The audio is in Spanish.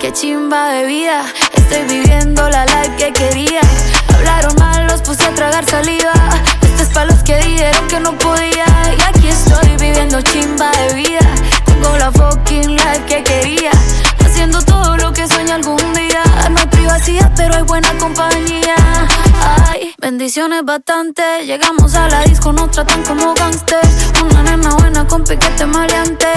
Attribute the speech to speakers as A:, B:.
A: qué chimba de vida. Estoy viviendo la life que quería. Hablaron mal, los puse a tragar saliva. Esto es pa' los que dijeron que no podía. Y aquí estoy viviendo chimba de vida. Tengo la fucking life que quería. Haciendo todo lo que sueño algún día. No hay privacidad, pero hay buena compañía. Ay, bendiciones bastante. Llegamos a la disco, nos tratan como gangsters. Una nena buena con piquete maleante.